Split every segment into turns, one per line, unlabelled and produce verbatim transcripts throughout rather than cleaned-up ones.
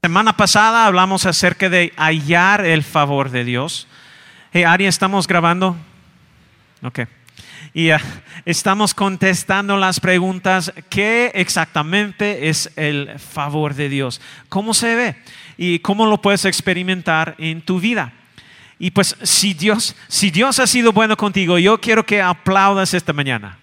Semana pasada hablamos acerca de hallar el favor de Dios. Hey, Ari, ¿estamos grabando? Ok. Y uh, estamos contestando las preguntas: ¿qué exactamente es el favor de Dios? ¿Cómo se ve? ¿Y cómo lo puedes experimentar en tu vida? Y pues si Dios, si Dios ha sido bueno contigo, yo quiero que aplaudas esta mañana.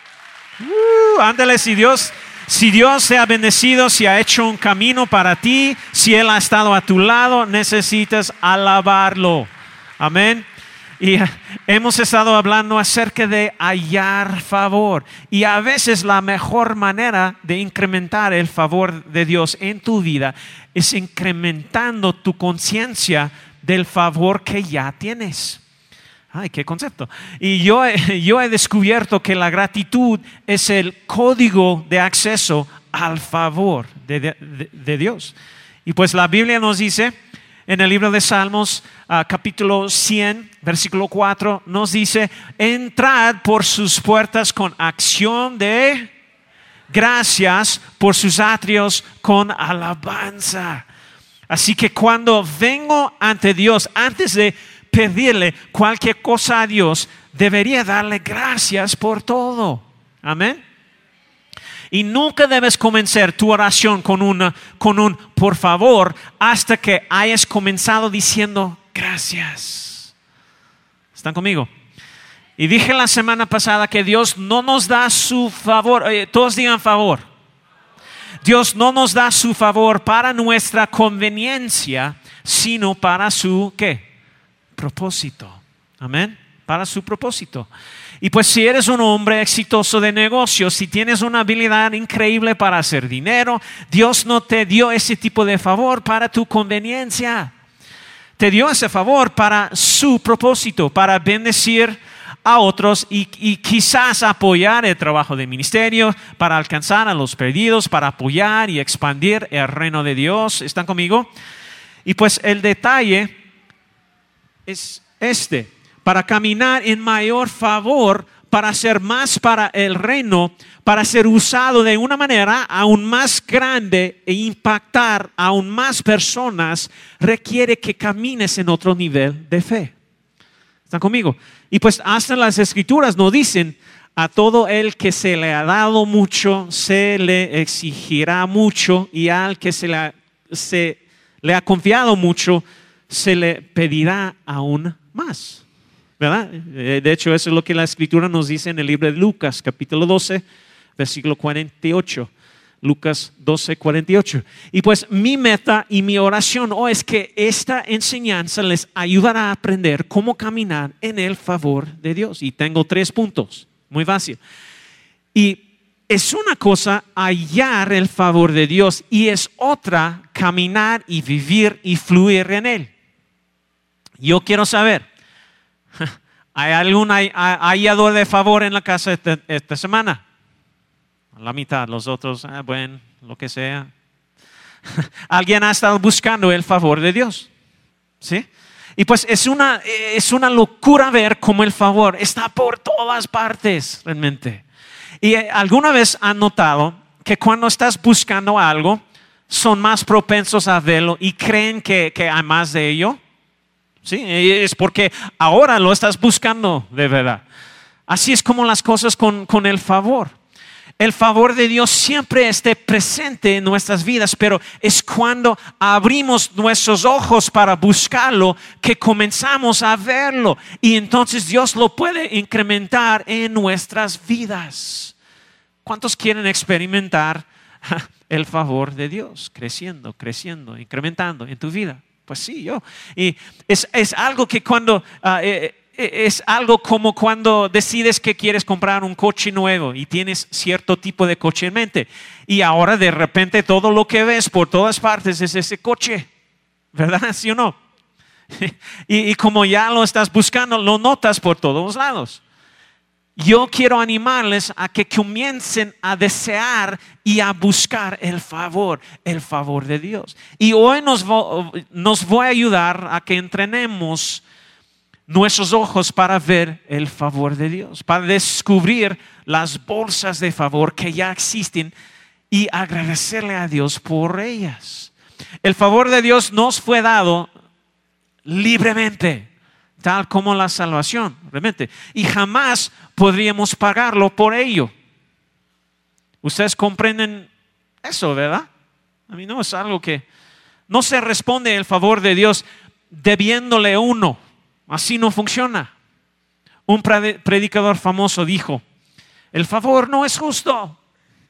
Uh, ándale, si Dios... Si Dios te ha bendecido, si ha hecho un camino para ti, si Él ha estado a tu lado, necesitas alabarlo. Amén. Y hemos estado hablando acerca de hallar favor. Y a veces la mejor manera de incrementar el favor de Dios en tu vida es incrementando tu conciencia del favor que ya tienes. Ay, qué concepto. Y yo, yo he descubierto que la gratitud es el código de acceso al favor de, de, de Dios. Y pues la Biblia nos dice en el libro de Salmos, uh, capítulo cien, versículo cuatro, nos dice: entrad por sus puertas con acción de gracias, por sus atrios con alabanza. Así que cuando vengo ante Dios, antes de pedirle cualquier cosa a Dios, debería darle gracias por todo. Amén. Y nunca debes comenzar tu oración con, una, con un por favor hasta que hayas comenzado diciendo gracias. ¿Están conmigo? Y dije la semana pasada que Dios no nos da su favor. Oye, todos digan favor. Dios no nos da su favor para nuestra conveniencia, sino para su ¿qué? Propósito. Amén. Para su propósito. Y pues si eres un hombre exitoso de negocios, si tienes una habilidad increíble para hacer dinero, Dios no te dio ese tipo de favor para tu conveniencia. Te dio ese favor para su propósito, para bendecir a otros y, y quizás apoyar el trabajo de ministerio, para alcanzar a los perdidos, para apoyar y expandir el reino de Dios. ¿Están conmigo? Y pues el detalle es este: para caminar en mayor favor, para hacer más para el reino, para ser usado de una manera aún más grande e impactar a aún más personas, requiere que camines en otro nivel de fe. ¿Están conmigo? Y pues hasta las escrituras nos dicen: a todo el que se le ha dado mucho, se le exigirá mucho, y al que se le, se le ha confiado mucho, se le pedirá aún más. ¿Verdad? De hecho, eso es lo que la escritura nos dice en el libro de Lucas, capítulo doce, versículo cuarenta y ocho. Lucas doce, cuarenta y ocho. Y pues mi meta y mi oración hoy es que esta enseñanza les ayudará a aprender cómo caminar en el favor de Dios. Y tengo tres puntos, muy fácil. Y es una cosa hallar el favor de Dios y es otra caminar y vivir y fluir en él. Yo quiero saber, ¿hay algún hallador de favor en la casa esta, esta semana? La mitad, los otros, ah, bueno, lo que sea. Alguien ha estado buscando el favor de Dios, ¿sí? Y pues es una, es una locura ver cómo el favor está por todas partes realmente. Y alguna vez han notado que cuando estás buscando algo, son más propensos a verlo y creen que, que hay más de ello. Sí, es porque ahora lo estás buscando de verdad. Así es como las cosas con, con el favor. El favor de Dios siempre esté presente en nuestras vidas, pero es cuando abrimos nuestros ojos para buscarlo que comenzamos a verlo. Y entonces Dios lo puede incrementar en nuestras vidas. ¿Cuántos quieren experimentar el favor de Dios? Creciendo, creciendo, incrementando en tu vida. Pues sí, yo. Y es, es algo que cuando, uh, eh, es algo como cuando decides que quieres comprar un coche nuevo y tienes cierto tipo de coche en mente. Y ahora de repente todo lo que ves por todas partes es ese coche. ¿Verdad? ¿Sí o no? y, y como ya lo estás buscando, lo notas por todos lados. Yo quiero animarles a que comiencen a desear y a buscar el favor, el favor de Dios. Y hoy nos, nos voy a ayudar a que entrenemos nuestros ojos para ver el favor de Dios, para descubrir las bolsas de favor que ya existen y agradecerle a Dios por ellas. El favor de Dios nos fue dado libremente, tal como la salvación, realmente. Y jamás podríamos pagarlo por ello. Ustedes comprenden eso, ¿verdad? A mí no es algo que no se responde el favor de Dios debiéndole uno. Así no funciona. Un predicador famoso dijo: el favor no es justo.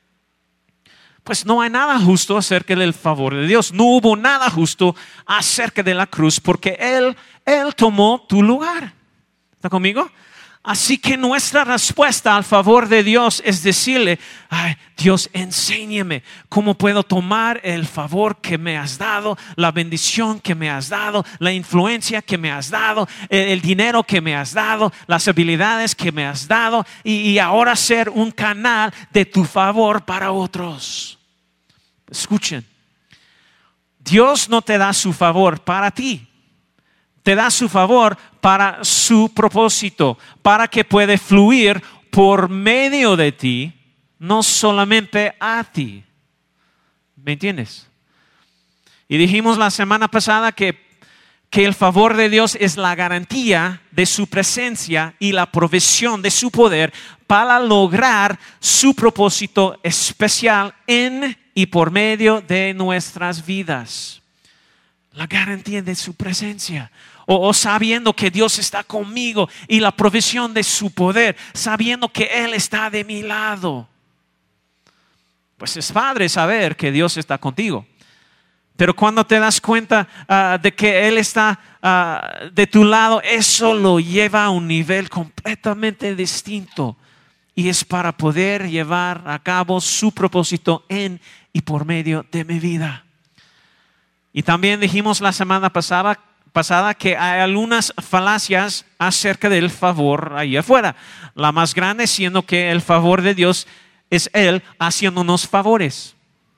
Pues no hay nada justo acerca del favor de Dios. No hubo nada justo acerca de la cruz, porque Él, Él tomó tu lugar. ¿Está conmigo? Así que nuestra respuesta al favor de Dios es decirle: ay, Dios, enséñame cómo puedo tomar el favor que me has dado, la bendición que me has dado, la influencia que me has dado, el, el dinero que me has dado, las habilidades que me has dado, y, y ahora ser un canal de tu favor para otros. Escuchen, Dios no te da su favor para ti. Te da su favor para su propósito, para que pueda fluir por medio de ti, no solamente a ti. ¿Me entiendes? Y dijimos la semana pasada que, que el favor de Dios es la garantía de su presencia y la provisión de su poder para lograr su propósito especial en y por medio de nuestras vidas. La garantía de su presencia. O, o sabiendo que Dios está conmigo y la provisión de su poder, sabiendo que Él está de mi lado. Pues es padre saber que Dios está contigo. Pero cuando te das cuenta uh, de que Él está uh, de tu lado, eso lo lleva a un nivel completamente distinto. Y es para poder llevar a cabo su propósito en y por medio de mi vida. Y también dijimos la semana pasada, pasada que hay algunas falacias acerca del favor ahí afuera. La más grande siendo que el favor de Dios es Él haciéndonos favores.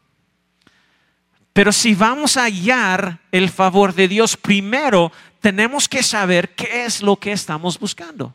Pero si vamos a hallar el favor de Dios, primero tenemos que saber qué es lo que estamos buscando.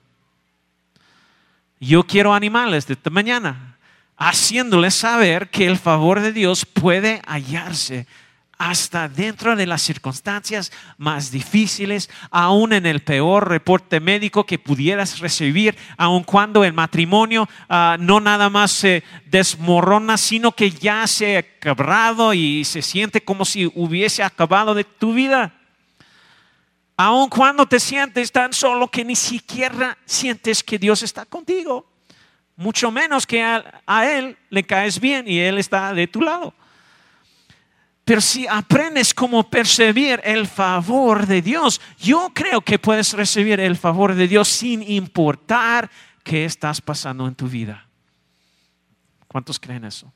Yo quiero animarles de esta mañana, haciéndoles saber que el favor de Dios puede hallarse hasta dentro de las circunstancias más difíciles, aún en el peor reporte médico que pudieras recibir, aun cuando el matrimonio uh, no nada más se desmorona, sino que ya se ha quebrado y se siente como si hubiese acabado de tu vida. Aun cuando te sientes tan solo que ni siquiera sientes que Dios está contigo, mucho menos que a, a Él le caes bien y Él está de tu lado. Pero si aprendes cómo percibir el favor de Dios, yo creo que puedes recibir el favor de Dios sin importar qué estás pasando en tu vida. ¿Cuántos creen eso?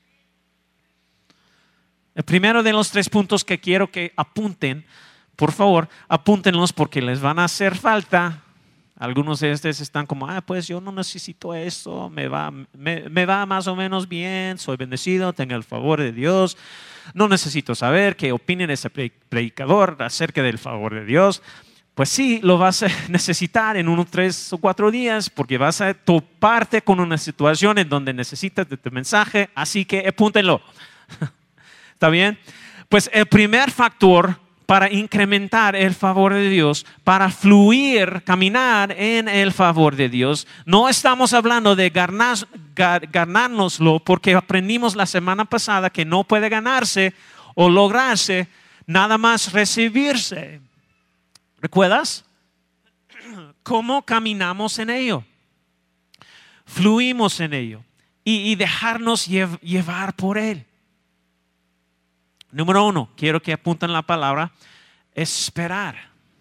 El primero de los tres puntos que quiero que apunten, por favor, apúntenlos porque les van a hacer falta. Algunos de ustedes están como, ah, pues yo no necesito eso, me va, me, me va más o menos bien, soy bendecido, tengo el favor de Dios. No necesito saber qué opina ese predicador acerca del favor de Dios. Pues sí, lo vas a necesitar en unos tres o cuatro días porque vas a toparte con una situación en donde necesitas de tu mensaje, así que apúntenlo. ¿Está bien? Pues el primer factor para incrementar el favor de Dios, para fluir, caminar en el favor de Dios, no estamos hablando de ganar, ganárnoslo, porque aprendimos la semana pasada que no puede ganarse o lograrse, nada más recibirse. ¿Recuerdas? ¿Cómo caminamos en ello? Fluimos en ello y, y dejarnos llev- llevar por Él. Número uno, quiero que apunten la palabra esperar.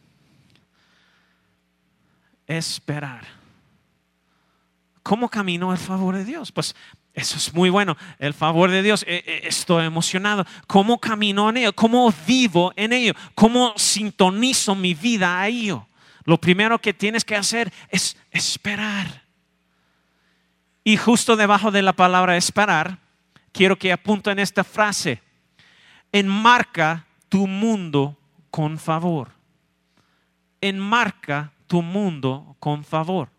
Esperar. ¿Cómo camino el favor de Dios? Pues eso es muy bueno. El favor de Dios, eh, eh, estoy emocionado. ¿Cómo camino en ello? ¿Cómo vivo en ello? ¿Cómo sintonizo mi vida a ello? Lo primero que tienes que hacer es esperar. Y justo debajo de la palabra esperar, quiero que apunten esta frase. Enmarca tu mundo con favor. Enmarca tu mundo con favor.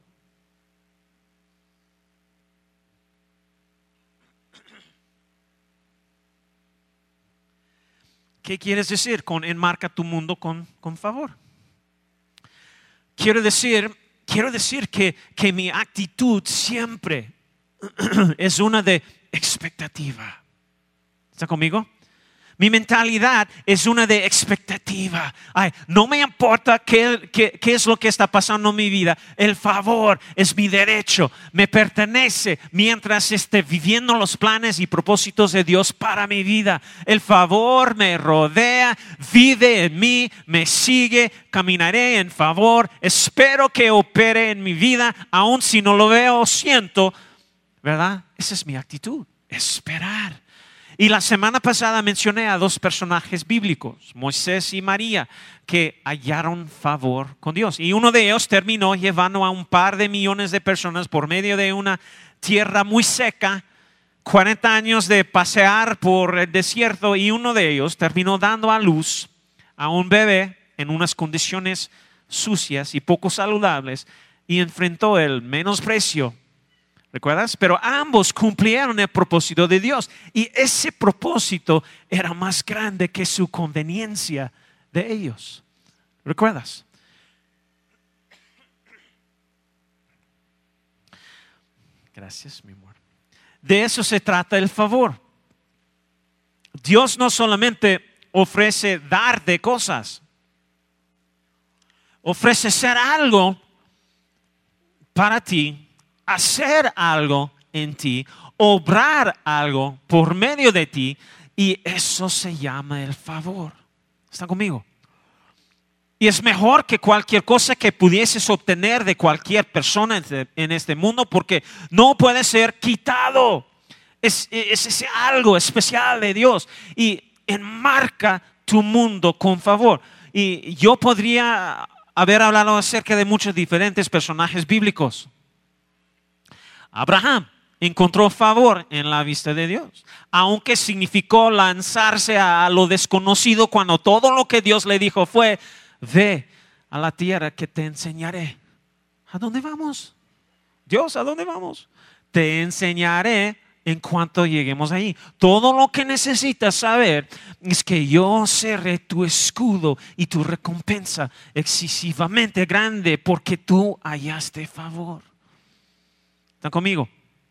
¿Qué quieres decir con enmarca tu mundo con, con favor? Quiero decir, quiero decir que, que mi actitud siempre es una de expectativa. ¿Está conmigo? Mi mentalidad es una de expectativa. Ay, no me importa qué, qué, qué es lo que está pasando en mi vida. El favor es mi derecho, me pertenece mientras esté viviendo los planes y propósitos de Dios para mi vida. El favor me rodea, vive en mí, me sigue, caminaré en favor. Espero que opere en mi vida, aun si no lo veo o siento, ¿verdad? Esa es mi actitud, esperar. Y la semana pasada mencioné a dos personajes bíblicos, Moisés y María, que hallaron favor con Dios. Y uno de ellos terminó llevando a un par de millones de personas por medio de una tierra muy seca, cuarenta años de pasear por el desierto, y uno de ellos terminó dando a luz a un bebé en unas condiciones sucias y poco saludables y enfrentó el menosprecio. ¿Recuerdas? Pero ambos cumplieron el propósito de Dios y ese propósito era más grande que su conveniencia de ellos. ¿Recuerdas? Gracias, mi amor. De eso se trata el favor. Dios no solamente ofrece darte cosas, ofrece ser algo para ti, hacer algo en ti, obrar algo por medio de ti, y eso se llama el favor. ¿Están conmigo? Y es mejor que cualquier cosa que pudieses obtener de cualquier persona en este mundo, porque no puede ser quitado. Es, es ese algo especial de Dios y enmarca tu mundo con favor. Y yo podría haber hablado acerca de muchos diferentes personajes bíblicos. Abraham encontró favor en la vista de Dios, aunque significó lanzarse a lo desconocido cuando todo lo que Dios le dijo fue: ve a la tierra que te enseñaré. ¿A dónde vamos? Dios, ¿a dónde vamos? Te enseñaré en cuanto lleguemos ahí. Todo lo que necesitas saber es que yo seré tu escudo y tu recompensa excesivamente grande porque tú hallaste favor. ¿Están conmigo?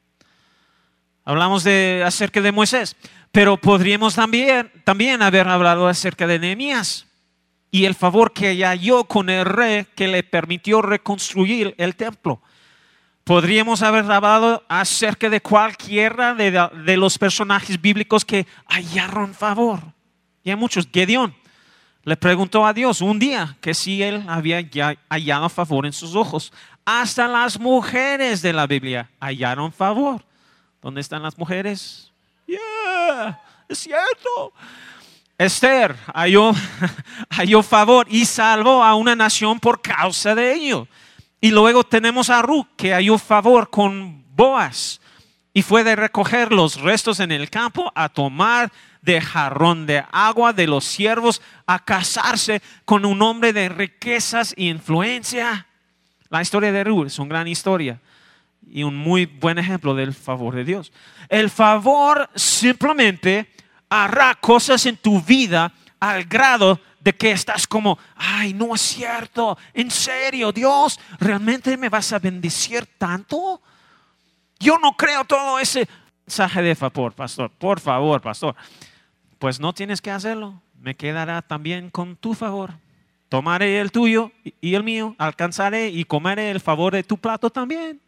Hablamos de, acerca de Moisés, pero podríamos también, también haber hablado acerca de Nehemías y el favor que halló con el rey que le permitió reconstruir el templo. Podríamos haber hablado acerca de cualquiera de, de los personajes bíblicos que hallaron favor. Y hay muchos. Gedeón le preguntó a Dios un día que si él había hallado favor en sus ojos. Hasta las mujeres de la Biblia hallaron favor. ¿Dónde están las mujeres? Yeah, es cierto. Esther halló, halló favor y salvó a una nación por causa de ello. Y luego tenemos a Ruth, que halló favor con Boaz y fue de recoger los restos en el campo a tomar de jarrón de agua de los siervos, a casarse con un hombre de riquezas e influencia. La historia de Ruth es una gran historia y un muy buen ejemplo del favor de Dios. El favor simplemente hará cosas en tu vida al grado de que estás como: ay, no es cierto, en serio, Dios, ¿realmente me vas a bendecir tanto? Yo no creo todo ese mensaje de favor, pastor, por favor, pastor. Pues no tienes que hacerlo, me quedará también con tu favor. Tomaré el tuyo y el mío, alcanzaré y comeré el favor de tu plato también.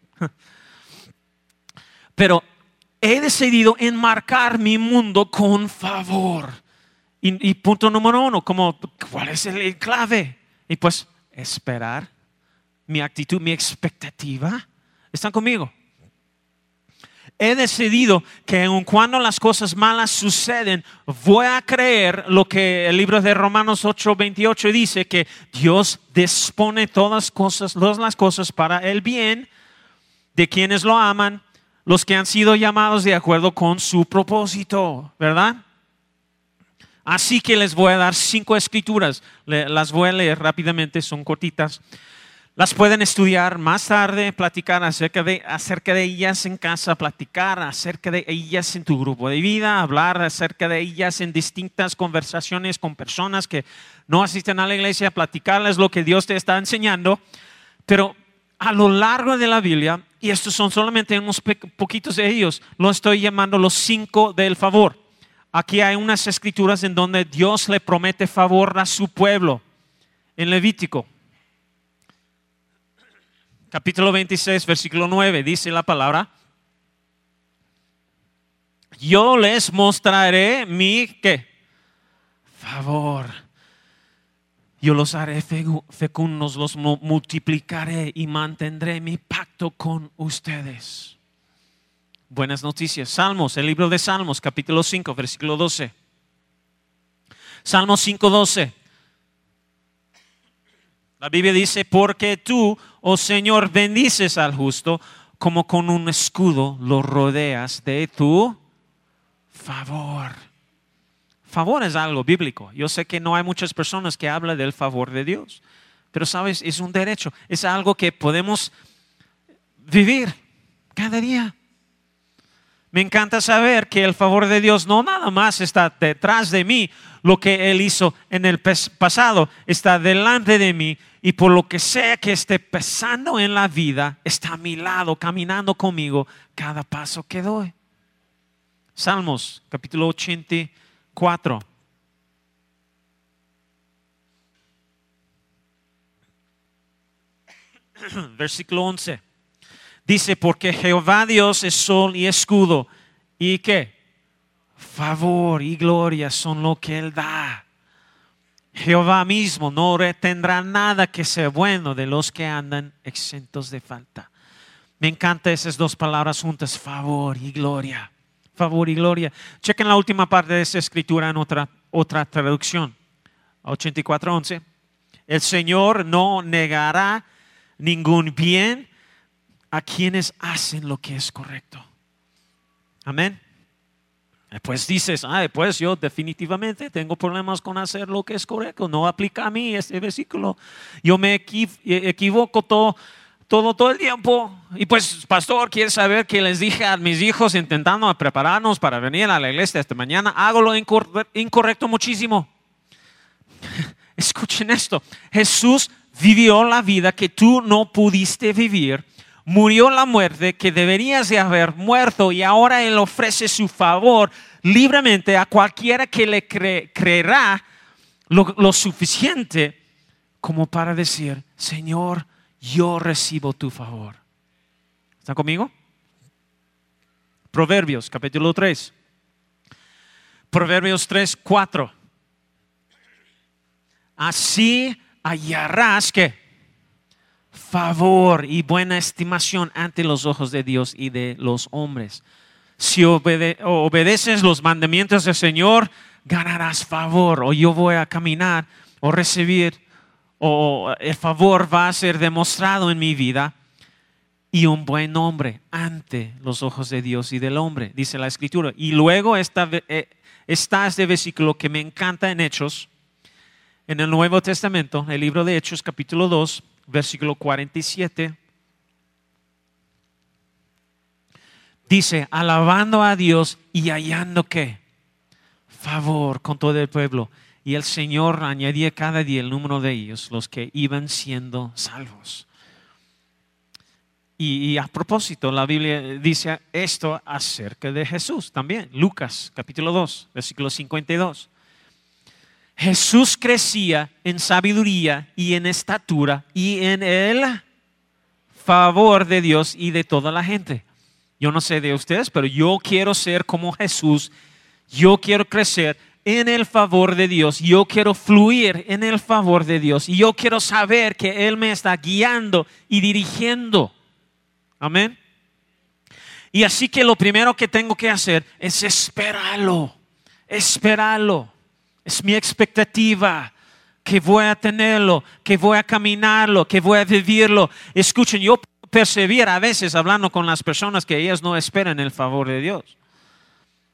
Pero he decidido enmarcar mi mundo con favor. Y, y punto número uno, como, ¿cuál es el clave? Y pues esperar, mi actitud, mi expectativa. ¿Están conmigo? He decidido que aun cuando las cosas malas suceden, voy a creer lo que el libro de Romanos ocho veintiocho dice, que Dios dispone todas las cosas, todas las cosas para el bien de quienes lo aman, los que han sido llamados de acuerdo con su propósito, ¿verdad? Así que les voy a dar cinco escrituras, las voy a leer rápidamente, son cortitas. Las pueden estudiar más tarde, platicar acerca de, acerca de ellas en casa, platicar acerca de ellas en tu grupo de vida, hablar acerca de ellas en distintas conversaciones con personas que no asisten a la iglesia, platicarles lo que Dios te está enseñando. Pero a lo largo de la Biblia, y estos son solamente unos poquitos de ellos, lo estoy llamando los cinco del favor. Aquí hay unas escrituras en donde Dios le promete favor a su pueblo. En Levítico, capítulo veintiséis, versículo nueve, dice la palabra: yo les mostraré mi ¿qué? Favor. Yo los haré fecundos, los multiplicaré y mantendré mi pacto con ustedes. Buenas noticias. Salmos, el libro de Salmos, capítulo cinco, versículo doce. Salmos cinco, doce. La Biblia dice: porque tú, oh Señor, bendices al justo, como con un escudo lo rodeas de tu favor. Favor es algo bíblico. Yo sé que no hay muchas personas que hablan del favor de Dios, pero sabes, es un derecho, es algo que podemos vivir cada día. Me encanta saber que el favor de Dios no nada más está detrás de mí, lo que Él hizo en el pasado está delante de mí, y por lo que sea que esté pasando en la vida, está a mi lado, caminando conmigo cada paso que doy. Salmos, capítulo ochenta y cuatro. Versículo once. Dice: porque Jehová Dios es sol y escudo, y ¿qué? Favor y gloria son lo que Él da. Jehová mismo no retendrá nada que sea bueno de los que andan exentos de falta. Me encantan esas dos palabras juntas: favor y gloria. Favor y gloria. Chequen la última parte de esa escritura en otra, otra traducción. ochenta y cuatro, once. El Señor no negará ningún bien a quienes hacen lo que es correcto. Amén. Después dices: ah, pues yo definitivamente tengo problemas con hacer lo que es correcto. No aplica a mí este versículo. Yo me equivoco todo, todo, todo el tiempo. Y pues, pastor, ¿quiere saber que les dije a mis hijos intentando prepararnos para venir a la iglesia esta mañana? Hago lo incorrecto muchísimo. Escuchen esto. Jesús vivió la vida que tú no pudiste vivir. Murió la muerte que deberías de haber muerto, y ahora Él ofrece su favor libremente a cualquiera que le cre creerá lo, lo suficiente como para decir: Señor, yo recibo tu favor. ¿Están conmigo? Proverbios, capítulo tres. Proverbios tres, cuatro. Así hallarás que favor y buena estimación ante los ojos de Dios y de los hombres. Si obede obedeces los mandamientos del Señor, ganarás favor, o yo voy a caminar o recibir, o el favor va a ser demostrado en mi vida, y un buen nombre ante los ojos de Dios y del hombre, dice la Escritura. Y luego está, está este versículo que me encanta en Hechos, en el Nuevo Testamento, el libro de Hechos, capítulo dos, versículo cuarenta y siete. Dice: alabando a Dios y hallando ¿qué? Favor con todo el pueblo. Y el Señor añadía cada día el número de ellos, los que iban siendo salvos. Y, y a propósito, la Biblia dice esto acerca de Jesús también. Lucas capítulo dos, versículo cincuenta y dos. Jesús crecía en sabiduría y en estatura y en el favor de Dios y de toda la gente. Yo no sé de ustedes, pero yo quiero ser como Jesús. Yo quiero crecer en el favor de Dios. Yo quiero fluir en el favor de Dios. Y yo quiero saber que Él me está guiando y dirigiendo. Amén. Y así que lo primero que tengo que hacer es esperarlo. Esperarlo. Es mi expectativa que voy a tenerlo, que voy a caminarlo, que voy a vivirlo. Escuchen, yo persevero a veces hablando con las personas que ellas no esperan el favor de Dios.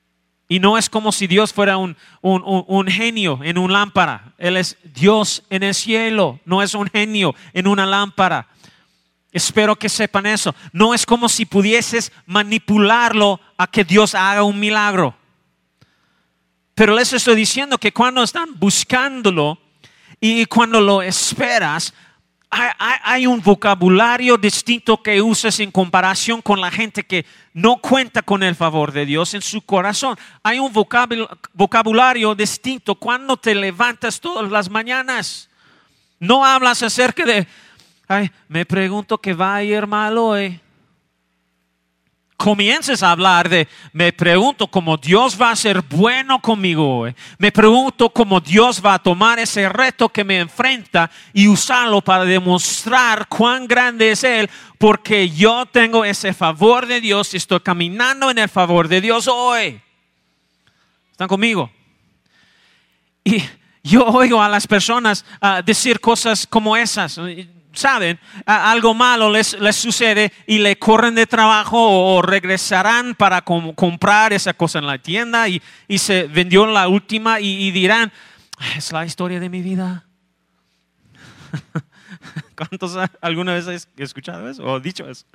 Y no es como si Dios fuera un, un, un, un genio en una lámpara. Él es Dios en el cielo, no es un genio en una lámpara. Espero que sepan eso. No es como si pudieses manipularlo a que Dios haga un milagro. Pero les estoy diciendo que cuando están buscándolo y cuando lo esperas, hay, hay, hay un vocabulario distinto que usas en comparación con la gente que no cuenta con el favor de Dios en su corazón. Hay un vocabulario distinto cuando te levantas todas las mañanas. No hablas acerca de, ay, me pregunto qué va a ir mal hoy. Comiences a hablar de, me pregunto cómo Dios va a ser bueno conmigo hoy. Me pregunto cómo Dios va a tomar ese reto que me enfrenta y usarlo para demostrar cuán grande es Él, porque yo tengo ese favor de Dios y estoy caminando en el favor de Dios hoy. ¿Están conmigo? Y yo oigo a las personas uh, decir cosas como esas. Saben, algo malo les, les sucede y le corren de trabajo o regresarán para com- comprar esa cosa en la tienda y, y se vendió la última y, y dirán, es la historia de mi vida. ¿Cuántos alguna vez has escuchado eso o dicho eso?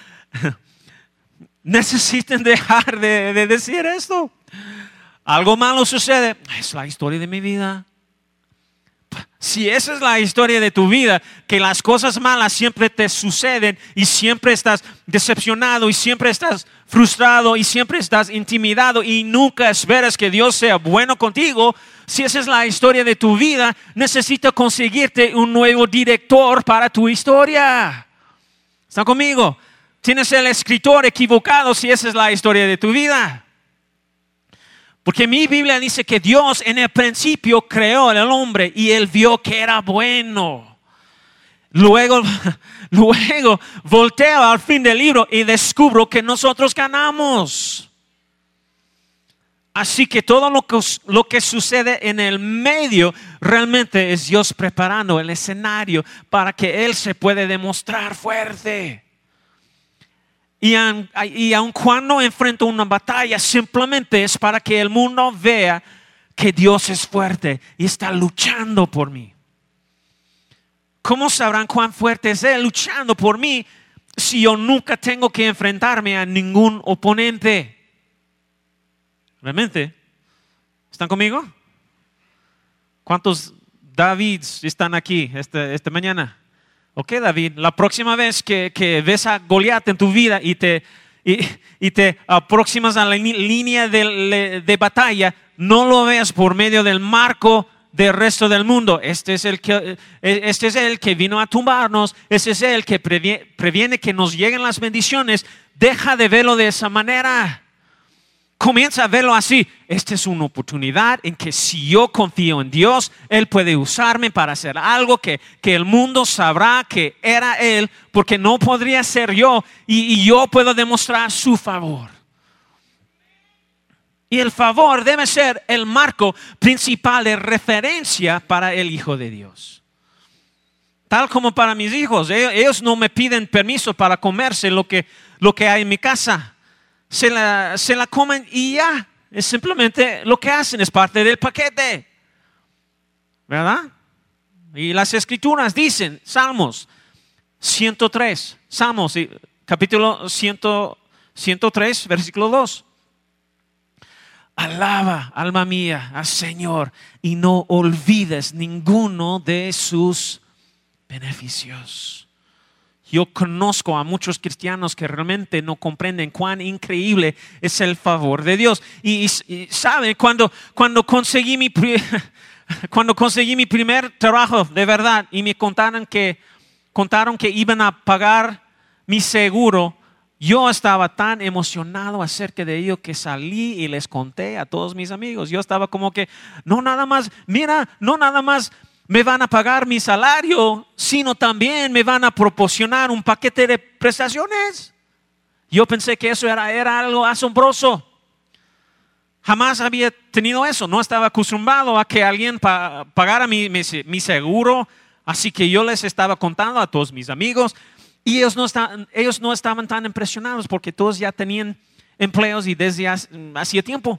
Necesitan dejar de, de decir esto. Algo malo sucede, es la historia de mi vida. Si esa es la historia de tu vida, que las cosas malas siempre te suceden y siempre estás decepcionado y siempre estás frustrado y siempre estás intimidado y nunca esperas que Dios sea bueno contigo, si esa es la historia de tu vida, necesitas conseguirte un nuevo director para tu historia. ¿Están conmigo? Tienes el escritor equivocado si esa es la historia de tu vida. Porque mi Biblia dice que Dios en el principio creó al hombre y Él vio que era bueno. Luego, luego volteo al fin del libro y descubro que nosotros ganamos. Así que todo lo que, lo que sucede en el medio realmente es Dios preparando el escenario para que Él se pueda demostrar fuerte. Y aun, y aun cuando enfrento una batalla, simplemente es para que el mundo vea que Dios es fuerte y está luchando por mí. ¿Cómo sabrán cuán fuerte es Él luchando por mí si yo nunca tengo que enfrentarme a ningún oponente? ¿Realmente? ¿Están conmigo? ¿Cuántos Davids están aquí esta, esta mañana? Ok, David, la próxima vez que, que ves a Goliat en tu vida y te, y, y te aproximas a la línea de, de batalla, no lo veas por medio del marco del resto del mundo. Este es el que, este es el que vino a tumbarnos, este es el que previene, previene que nos lleguen las bendiciones. Deja de verlo de esa manera. Comienza a verlo así. Esta es una oportunidad en que si yo confío en Dios, Él puede usarme para hacer algo que, que el mundo sabrá que era Él, porque no podría ser yo, y, y yo puedo demostrar su favor. Y el favor debe ser el marco principal de referencia para el Hijo de Dios. Tal como para mis hijos, ellos, ellos no me piden permiso para comerse lo que, lo que hay en mi casa. Se la, se la comen y ya, es simplemente lo que hacen, es parte del paquete, ¿verdad? Y las escrituras dicen, Salmos ciento tres, Salmos capítulo ciento tres, versículo dos. Alaba, alma mía, al Señor y no olvides ninguno de sus beneficios. Yo conozco a muchos cristianos que realmente no comprenden cuán increíble es el favor de Dios. Y, y, y saben, cuando, cuando, conseguí mi, cuando conseguí mi primer trabajo de verdad y me contaron que, contaron que iban a pagar mi seguro, yo estaba tan emocionado acerca de ello que salí y les conté a todos mis amigos. Yo estaba como que, no nada más, mira, no nada más me van a pagar mi salario, sino también me van a proporcionar un paquete de prestaciones. Yo pensé que eso era, era algo asombroso. Jamás había tenido eso. No estaba acostumbrado a que alguien pa, pagara mi, mi, mi seguro. Así que yo les estaba contando a todos mis amigos. Y ellos no, estaban, ellos no estaban tan impresionados porque todos ya tenían empleos y desde hacía tiempo.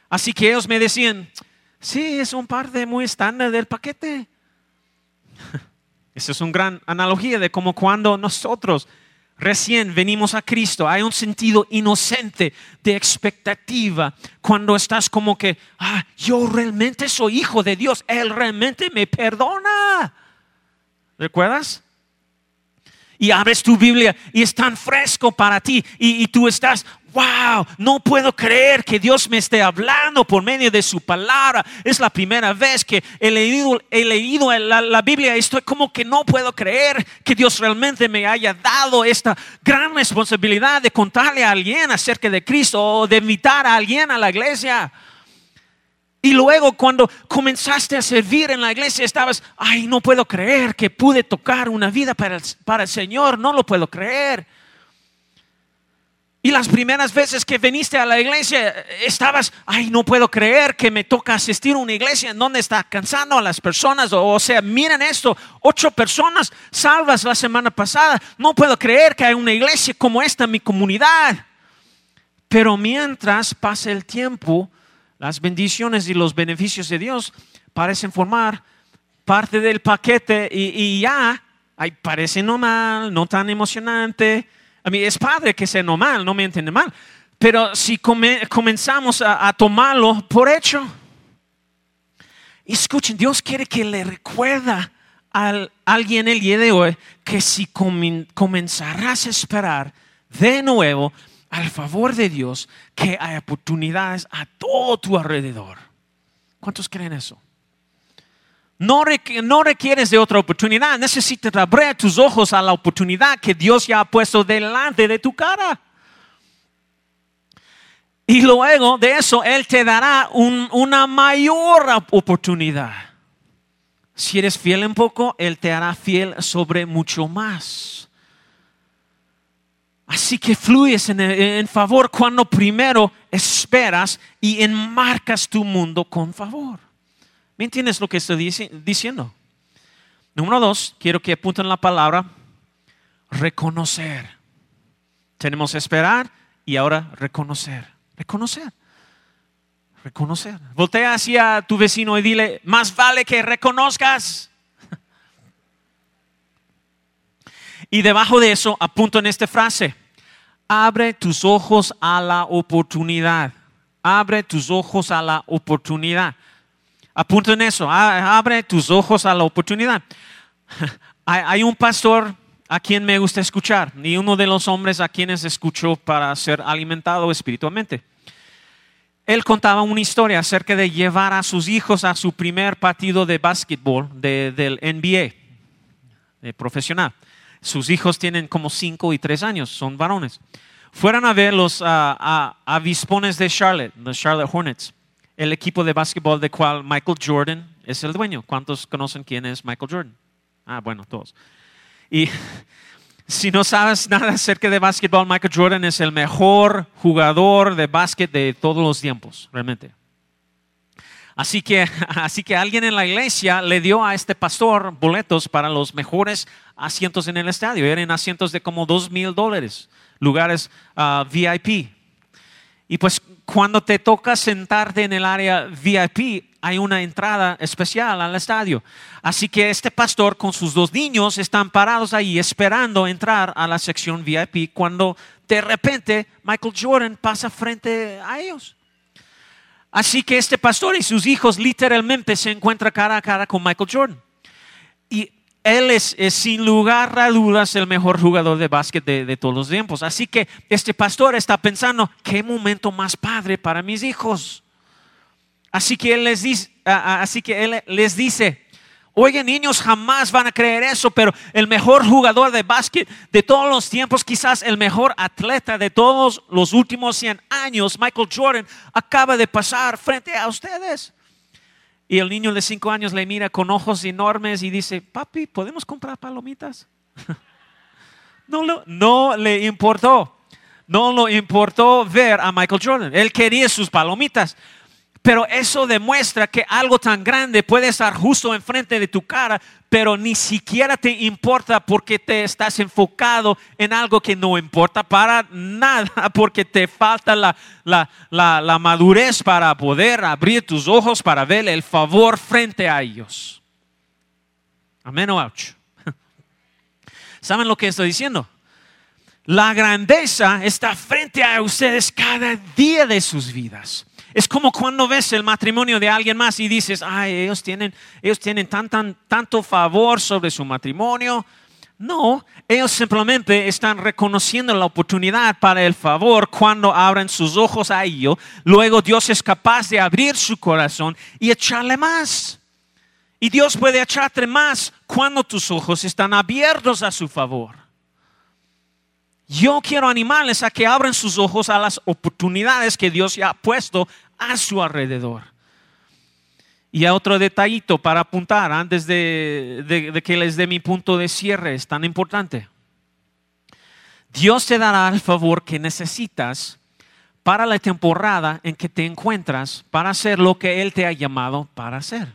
Así que ellos me decían, sí, es un parte muy estándar del paquete. Esa es una gran analogía de cómo cuando nosotros recién venimos a Cristo, hay un sentido inocente de expectativa. Cuando estás como que, ah, yo realmente soy hijo de Dios, Él realmente me perdona. ¿Recuerdas? Y abres tu Biblia y es tan fresco para ti y, y tú estás, wow, no puedo creer que Dios me esté hablando por medio de su palabra. Es la primera vez que he leído, he leído la, la Biblia y estoy como que no puedo creer que Dios realmente me haya dado esta gran responsabilidad de contarle a alguien acerca de Cristo o de invitar a alguien a la iglesia. Y luego cuando comenzaste a servir en la iglesia estabas, ay, no puedo creer que pude tocar una vida para el, para el Señor, no lo puedo creer. Y las primeras veces que viniste a la iglesia estabas, ay, no puedo creer que me toca asistir a una iglesia en donde está cansando a las personas. O, o sea, miren esto, ocho personas salvas la semana pasada. No puedo creer que hay una iglesia como esta en mi comunidad. Pero mientras pasa el tiempo, las bendiciones y los beneficios de Dios parecen formar parte del paquete y, y ya, ay, parece normal, no tan emocionante. A mí es padre que sea normal, no me entiende mal. Pero si come, comenzamos a, a tomarlo por hecho. Escuchen, Dios quiere que le recuerda a alguien el día de hoy que si comen, comenzarás a esperar de nuevo al favor de Dios, que hay oportunidades a todo tu alrededor. ¿Cuántos creen eso? No, requ- no requieres de otra oportunidad. Necesitas abrir tus ojos a la oportunidad que Dios ya ha puesto delante de tu cara. Y luego de eso, Él te dará un, una mayor oportunidad. Si eres fiel en poco, Él te hará fiel sobre mucho más. Así que fluyes en, en favor cuando primero esperas y enmarcas tu mundo con favor. ¿Me entiendes lo que estoy dici- diciendo? Número dos, quiero que apunten la palabra reconocer. Tenemos esperar y ahora reconocer. Reconocer. Reconocer. Voltea hacia tu vecino y dile, más vale que reconozcas. Y debajo de eso apunto en esta frase: abre tus ojos a la oportunidad. Abre tus ojos a la oportunidad. Apunto en eso. Abre tus ojos a la oportunidad. Hay, hay un pastor a quien me gusta escuchar y uno de los hombres a quienes escucho para ser alimentado espiritualmente. Él contaba una historia acerca de llevar a sus hijos a su primer partido de básquetbol de, del N B A, de profesional. Sus hijos tienen como cinco y tres años, son varones. Fueron a ver los uh, uh, avispones de Charlotte, los Charlotte Hornets, el equipo de básquetbol del cual Michael Jordan es el dueño. ¿Cuántos conocen quién es Michael Jordan? Ah, bueno, todos. Y si no sabes nada acerca de básquetbol, Michael Jordan es el mejor jugador de básquet de todos los tiempos, realmente. Así que, así que alguien en la iglesia le dio a este pastor boletos para los mejores asientos en el estadio. Eran asientos de como dos mil dólares, lugares uh, V I P. Y pues cuando te toca sentarte en el área V I P, hay una entrada especial al estadio. Así que este pastor con sus dos niños están parados ahí esperando entrar a la sección V I P cuando de repente Michael Jordan pasa frente a ellos. Así que este pastor y sus hijos literalmente se encuentran cara a cara con Michael Jordan. Y él es, es sin lugar a dudas el mejor jugador de básquet de, de todos los tiempos. Así que este pastor está pensando, ¿qué momento más padre para mis hijos? Así que él les dice, así que él les dice, oigan, niños, jamás van a creer eso, pero el mejor jugador de básquet de todos los tiempos, quizás el mejor atleta de todos los últimos cien años, Michael Jordan, acaba de pasar frente a ustedes. Y el niño de cinco años le mira con ojos enormes y dice, papi, ¿podemos comprar palomitas? No, lo, no le importó, no le importó ver a Michael Jordan. Él quería sus palomitas. Pero eso demuestra que algo tan grande puede estar justo enfrente de tu cara, pero ni siquiera te importa porque te estás enfocado en algo que no importa para nada, porque te falta la, la, la, la madurez para poder abrir tus ojos para ver el favor frente a ellos. Amén o ouch. ¿Saben lo que estoy diciendo? La grandeza está frente a ustedes cada día de sus vidas. Es como cuando ves el matrimonio de alguien más y dices, ay, ellos tienen, ellos tienen tan, tan, tanto favor sobre su matrimonio. No, ellos simplemente están reconociendo la oportunidad para el favor cuando abren sus ojos a ello. Luego Dios es capaz de abrir su corazón y echarle más. Y Dios puede echarte más cuando tus ojos están abiertos a su favor. Yo quiero animarles a que abran sus ojos a las oportunidades que Dios ya ha puesto a su alrededor. Y a otro detallito para apuntar antes de, de, de que les dé mi punto de cierre, es tan importante. Dios te dará el favor que necesitas para la temporada en que te encuentras para hacer lo que Él te ha llamado para hacer.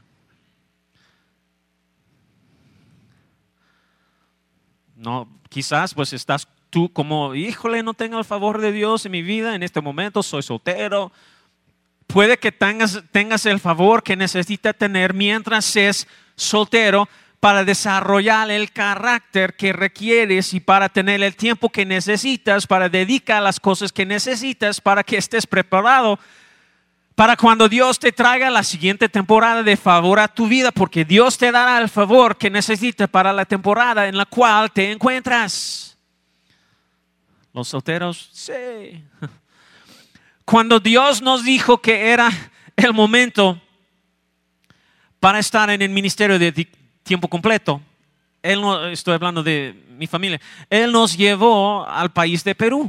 No, quizás pues estás tú como, híjole, no tengo el favor de Dios en mi vida en este momento, soy soltero. Puede que tengas, tengas el favor que necesitas tener mientras es soltero para desarrollar el carácter que requieres y para tener el tiempo que necesitas para dedicar a las cosas que necesitas para que estés preparado para cuando Dios te traiga la siguiente temporada de favor a tu vida, porque Dios te dará el favor que necesitas para la temporada en la cual te encuentras. Los solteros, sí. Cuando Dios nos dijo que era el momento para estar en el ministerio de tiempo completo, Él no, estoy hablando de mi familia, Él nos llevó al país de Perú.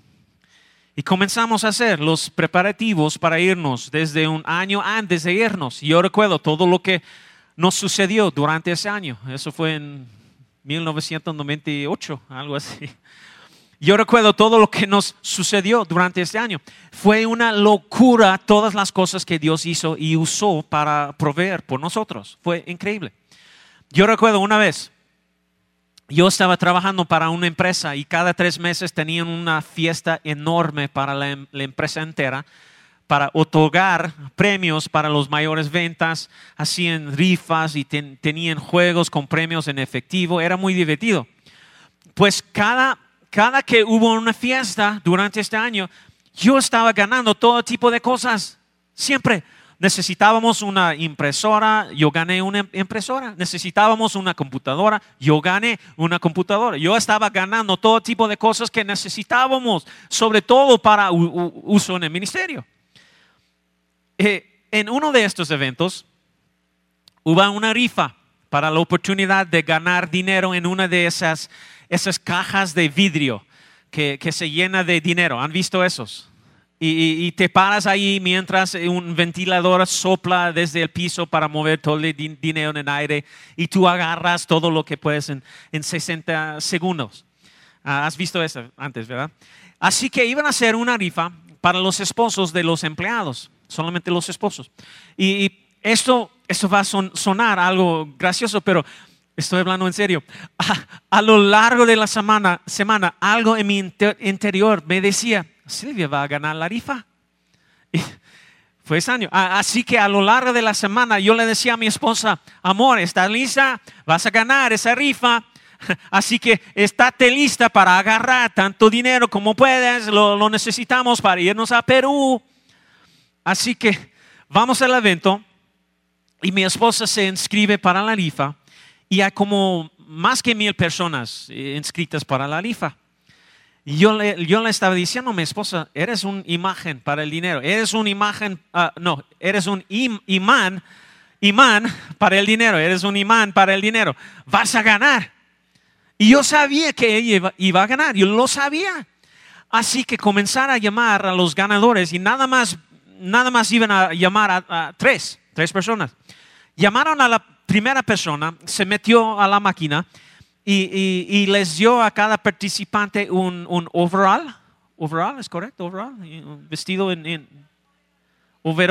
Y comenzamos a hacer los preparativos para irnos desde un año antes de irnos. Y yo recuerdo todo lo que nos sucedió durante ese año. Eso fue en mil novecientos noventa y ocho, algo así. Yo recuerdo todo lo que nos sucedió durante este año. Fue una locura todas las cosas que Dios hizo y usó para proveer por nosotros. Fue increíble. Yo recuerdo una vez, yo estaba trabajando para una empresa y cada tres meses tenían una fiesta enorme para la, la empresa entera para otorgar premios para los mayores ventas. Hacían rifas y ten, tenían juegos con premios en efectivo. Era muy divertido. Pues cada... Cada que hubo una fiesta durante este año, yo estaba ganando todo tipo de cosas. Siempre necesitábamos una impresora, yo gané una impresora. Necesitábamos una computadora, yo gané una computadora. Yo estaba ganando todo tipo de cosas que necesitábamos, sobre todo para uso en el ministerio. Eh, en uno de estos eventos hubo una rifa para la oportunidad de ganar dinero en una de esas Esas cajas de vidrio que, que se llena de dinero. ¿Han visto esos? Y, y, y te paras ahí mientras un ventilador sopla desde el piso para mover todo el din- dinero en el aire y tú agarras todo lo que puedes en, en sesenta segundos. Uh, ¿Has visto eso antes, verdad? Así que iban a hacer una rifa para los esposos de los empleados. Solamente los esposos. Y, y esto, esto va a son, sonar algo gracioso, pero... Estoy hablando en serio. A, a lo largo de la semana, semana, algo en mi inter, interior me decía, Silvia va a ganar la rifa. Y fue ese año. Así que a lo largo de la semana yo le decía a mi esposa, amor, ¿estás lista? Vas a ganar esa rifa. Así que estate lista para agarrar tanto dinero como puedas. Lo, lo necesitamos para irnos a Perú. Así que vamos al evento y mi esposa se inscribe para la rifa. Y hay como más que mil personas inscritas para la rifa. Y yo le, yo le estaba diciendo a mi esposa, eres una imagen para el dinero. Eres una imagen, uh, no, eres un im, imán, imán para el dinero. Eres un imán para el dinero. Vas a ganar. Y yo sabía que ella iba, iba a ganar. Yo lo sabía. Así que comenzar a llamar a los ganadores y nada más, nada más iban a llamar a, a tres, tres personas. Llamaron a la primera persona, se metió a la máquina y, y, y les dio a cada participante un, un overall. Overall, ¿es correcto? Overall, un vestido en, en overall,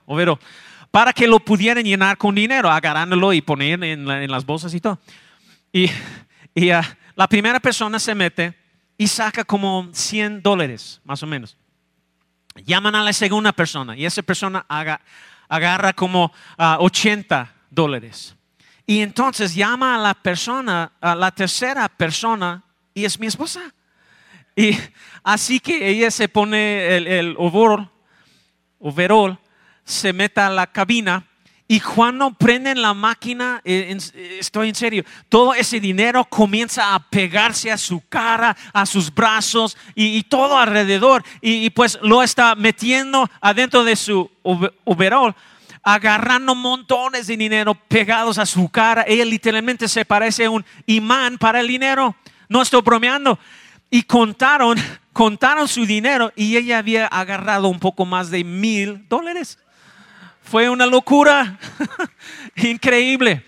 overol, para que lo pudieran llenar con dinero, agarrándolo y poner en, la, en las bolsas y todo. Y, y uh, la primera persona se mete y saca como cien dólares, más o menos. Llaman a la segunda persona y esa persona aga, agarra como uh, ochenta dólares. Y entonces llama a la persona, a la tercera persona, y es mi esposa. Y así que ella se pone el, el overall, overall, se mete a la cabina y cuando prenden la máquina, eh, en, estoy en serio, todo ese dinero comienza a pegarse a su cara, a sus brazos y, y todo alrededor. Y, y pues lo está metiendo adentro de su overall, agarrando montones de dinero pegados a su cara. Ella literalmente se parece a un imán para el dinero. No estoy bromeando. Y contaron, contaron su dinero y ella había agarrado un poco más de mil dólares. Fue una locura. Increíble.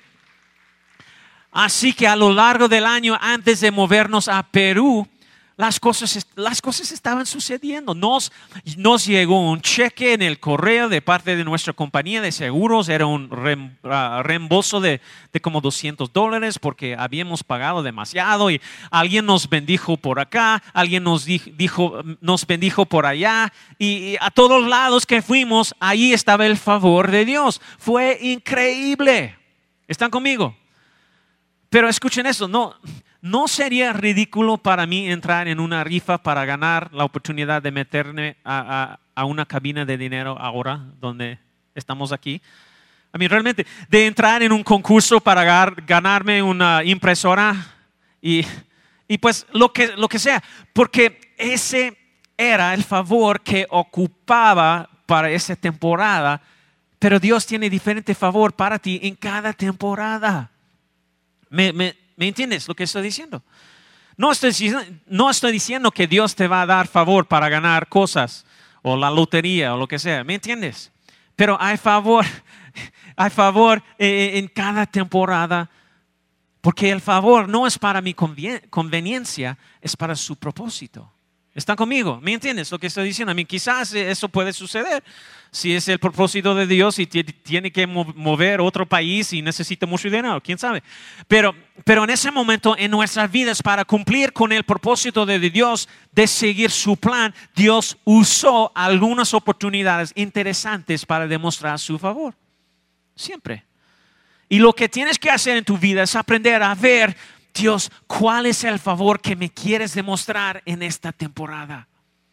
Así que a lo largo del año, antes de movernos a Perú, Las cosas, las cosas estaban sucediendo. Nos, nos llegó un cheque en el correo de parte de nuestra compañía de seguros. Era un reembolso de, de como doscientos dólares porque habíamos pagado demasiado. Y alguien nos bendijo por acá, alguien nos, dijo, nos bendijo por allá. Y, y a todos lados que fuimos, ahí estaba el favor de Dios. Fue increíble. ¿Están conmigo? Pero escuchen eso, no... ¿No sería ridículo para mí entrar en una rifa para ganar la oportunidad de meterme a, a, a una cabina de dinero ahora, donde estamos aquí? A mí realmente, de entrar en un concurso para gar, ganarme una impresora y, y pues lo que, lo que sea, porque ese era el favor que ocupaba para esa temporada, pero Dios tiene diferente favor para ti en cada temporada. Me, me, ¿Me entiendes lo que estoy diciendo? No estoy, no estoy diciendo que Dios te va a dar favor para ganar cosas o la lotería o lo que sea. ¿Me entiendes? Pero hay favor, hay favor en cada temporada porque el favor no es para mi conveniencia, es para su propósito. ¿Están conmigo? ¿Me entiendes lo que estoy diciendo? A mí quizás eso puede suceder si es el propósito de Dios y tiene que mover otro país y necesita mucho dinero, quién sabe. Pero, pero en ese momento en nuestras vidas, para cumplir con el propósito de Dios de seguir su plan, Dios usó algunas oportunidades interesantes para demostrar su favor. Siempre. Y lo que tienes que hacer en tu vida es aprender a ver, Dios, ¿cuál es el favor que me quieres demostrar en esta temporada?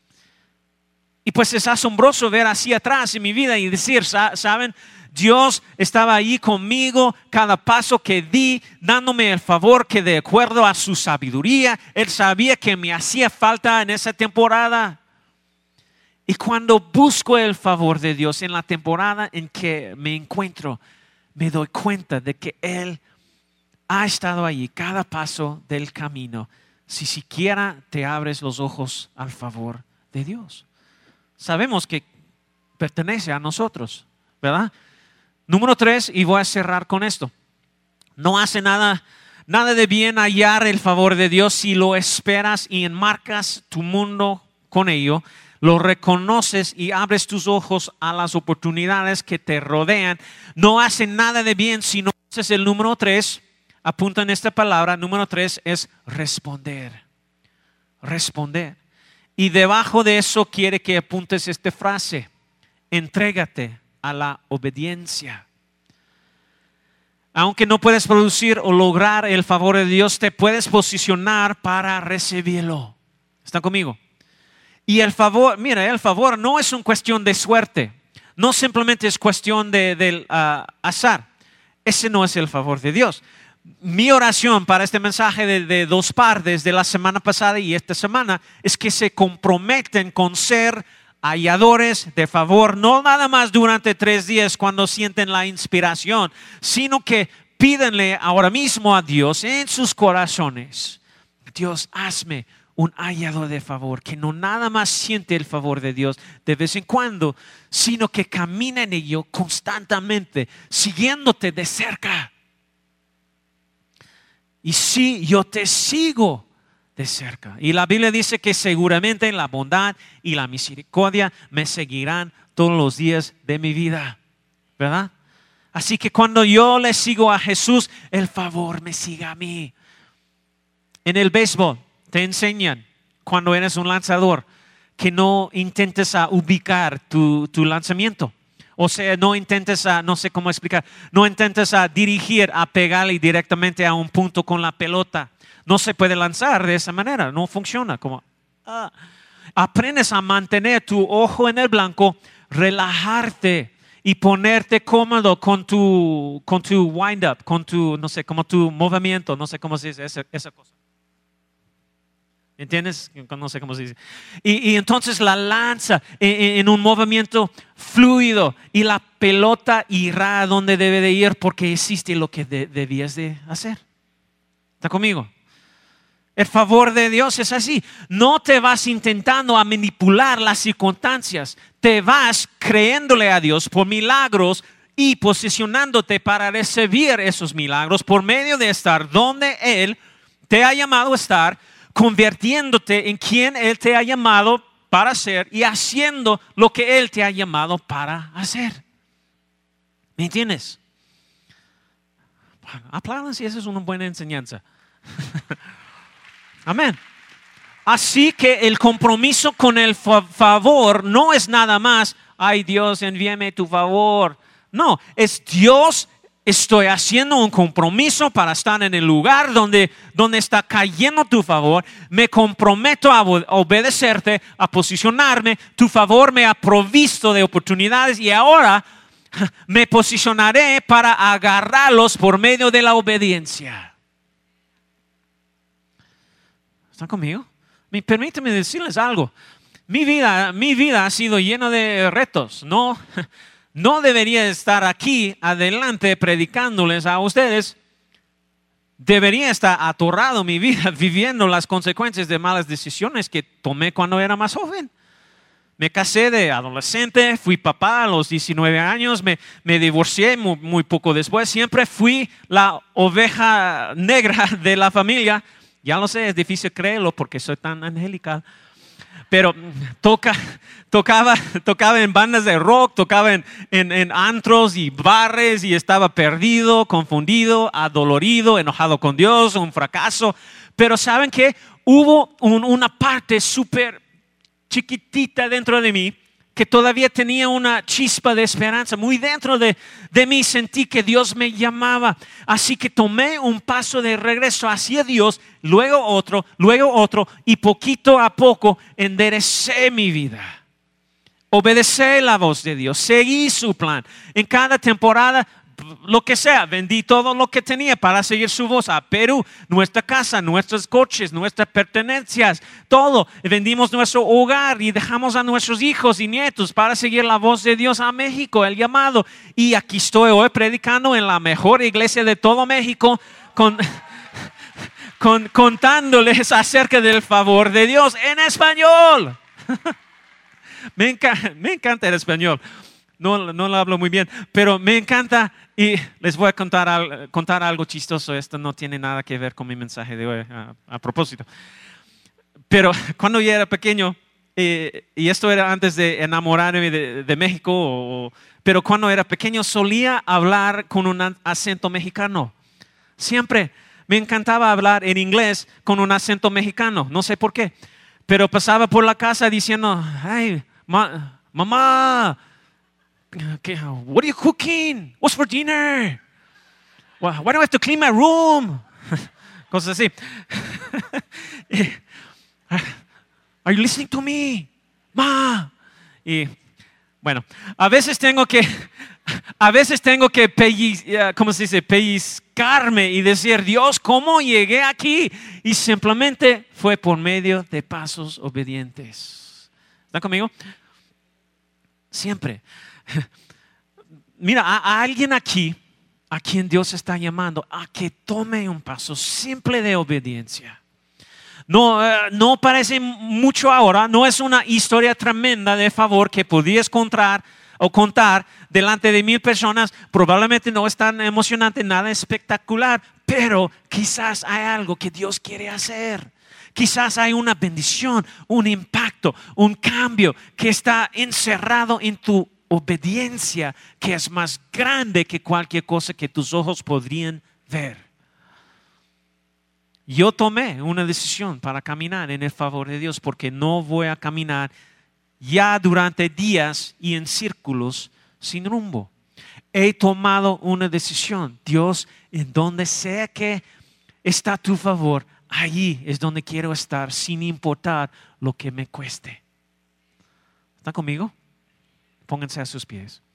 Y pues es asombroso ver hacia atrás en mi vida y decir, ¿saben? Dios estaba ahí conmigo cada paso que di, dándome el favor que de acuerdo a su sabiduría, Él sabía que me hacía falta en esa temporada. Y cuando busco el favor de Dios en la temporada en que me encuentro, me doy cuenta de que Él ha estado allí cada paso del camino, si siquiera te abres los ojos al favor de Dios. Sabemos que pertenece a nosotros, ¿verdad? Número tres, y voy a cerrar con esto. No hace nada, nada de bien hallar el favor de Dios si lo esperas y enmarcas tu mundo con ello, lo reconoces y abres tus ojos a las oportunidades que te rodean. No hace nada de bien si no haces el número tres. Apunta en esta palabra, número tres es responder. Responder. Y debajo de eso quiere que apuntes esta frase: entrégate a la obediencia. Aunque no puedes producir o lograr el favor de Dios, te puedes posicionar para recibirlo. ¿Están conmigo? Y el favor, mira, el favor no es una cuestión de suerte. No simplemente es cuestión de, del uh, azar. Ese no es el favor de Dios. Mi oración para este mensaje de, de dos partes de la semana pasada y esta semana es que se comprometen con ser halladores de favor, no nada más durante tres días cuando sienten la inspiración, sino que pídanle ahora mismo a Dios en sus corazones: Dios, hazme un hallador de favor, que no nada más siente el favor de Dios de vez en cuando, sino que camina en ello constantemente, siguiéndote de cerca. Y sí, yo te sigo de cerca. Y la Biblia dice que seguramente la bondad y la misericordia me seguirán todos los días de mi vida, ¿verdad? Así que cuando yo le sigo a Jesús, el favor me sigue a mí. En el béisbol te enseñan, cuando eres un lanzador, que no intentes a ubicar tu, tu lanzamiento. O sea, no intentes a, no sé cómo explicar, no intentes a dirigir, a pegarle directamente a un punto con la pelota. No se puede lanzar de esa manera, no funciona. Como, ah. Aprendes a mantener tu ojo en el blanco, relajarte y ponerte cómodo con tu, con tu wind up, con tu, no sé, como tu movimiento, no sé cómo se dice esa, esa cosa. ¿Entiendes? No sé cómo se dice. Y, y entonces la lanza en, en un movimiento fluido y la pelota irá a donde debe de ir porque hiciste lo que de, debías de hacer. ¿Está conmigo? El favor de Dios es así. No te vas intentando a manipular las circunstancias. Te vas creyéndole a Dios por milagros y posicionándote para recibir esos milagros por medio de estar donde Él te ha llamado a estar, convirtiéndote en quien Él te ha llamado para ser y haciendo lo que Él te ha llamado para hacer. ¿Me entiendes? Bueno, aplaudan si esa es una buena enseñanza. Amén. Así que el compromiso con el fa- favor no es nada más, ay Dios, envíame tu favor. No, es Dios. Estoy haciendo un compromiso para estar en el lugar donde, donde está cayendo tu favor. Me comprometo a obedecerte, a posicionarme. Tu favor me ha provisto de oportunidades y ahora me posicionaré para agarrarlos por medio de la obediencia. ¿Están conmigo? Permíteme decirles algo. Mi vida, mi vida ha sido llena de retos. No... No debería estar aquí adelante predicándoles a ustedes. Debería estar atorrado mi vida viviendo las consecuencias de malas decisiones que tomé cuando era más joven. Me casé de adolescente, fui papá a los diecinueve años, me, me divorcié muy, muy poco después. Siempre fui la oveja negra de la familia. Ya lo sé, es difícil creerlo porque soy tan angelical. Pero toca, tocaba, tocaba en bandas de rock, tocaba en, en, en antros y bares y estaba perdido, confundido, adolorido, enojado con Dios, un fracaso. Pero ¿saben qué? Hubo un, una parte súper chiquitita dentro de mí que todavía tenía una chispa de esperanza. Muy dentro de, de mí sentí que Dios me llamaba. Así que tomé un paso de regreso hacia Dios, luego otro, luego otro, y poquito a poco enderecé mi vida. Obedecí la voz de Dios, seguí su plan. En cada temporada, lo que sea, vendí todo lo que tenía para seguir su voz a Perú, nuestra casa, nuestros coches, nuestras pertenencias, todo. Vendimos nuestro hogar y dejamos a nuestros hijos y nietos para seguir la voz de Dios a México, el llamado. Y aquí estoy hoy predicando en la mejor iglesia de todo México con, con, contándoles acerca del favor de Dios en español. me, encanta, me encanta el español. No, no lo hablo muy bien, pero me encanta y les voy a contar, contar algo chistoso. Esto no tiene nada que ver con mi mensaje de hoy a, a propósito. Pero cuando yo era pequeño, eh, y esto era antes de enamorarme de, de México, o, pero cuando era pequeño solía hablar con un acento mexicano. Siempre me encantaba hablar en inglés con un acento mexicano, no sé por qué. Pero pasaba por la casa diciendo, ay, ma, mamá, what are you cooking? What's for dinner? Why do I have to clean my room? Cosas así. Are you listening to me? Ma. Y bueno, a veces tengo que, a veces tengo que pelliz, ¿cómo se dice? pellizcarme y decir, Dios, ¿cómo llegué aquí? Y simplemente fue por medio de pasos obedientes. ¿Están conmigo? Siempre. Mira, a, a alguien aquí, a quien Dios está llamando a que tome un paso simple de obediencia. No, uh, no parece mucho ahora, no es una historia tremenda de favor que podías contar o contar delante de mil personas. Probablemente no es tan emocionante, nada espectacular, pero quizás hay algo que Dios quiere hacer. Quizás hay una bendición, un impacto impacto, un cambio que está encerrado en tu obediencia, que es más grande que cualquier cosa que tus ojos podrían ver. Yo tomé una decisión para caminar en el favor de Dios, porque no voy a caminar ya durante días y en círculos sin rumbo. He tomado una decisión. Dios, en donde sea que está tu favor, allí es donde quiero estar, sin importar lo que me cueste. ¿Están conmigo? Pónganse a sus pies.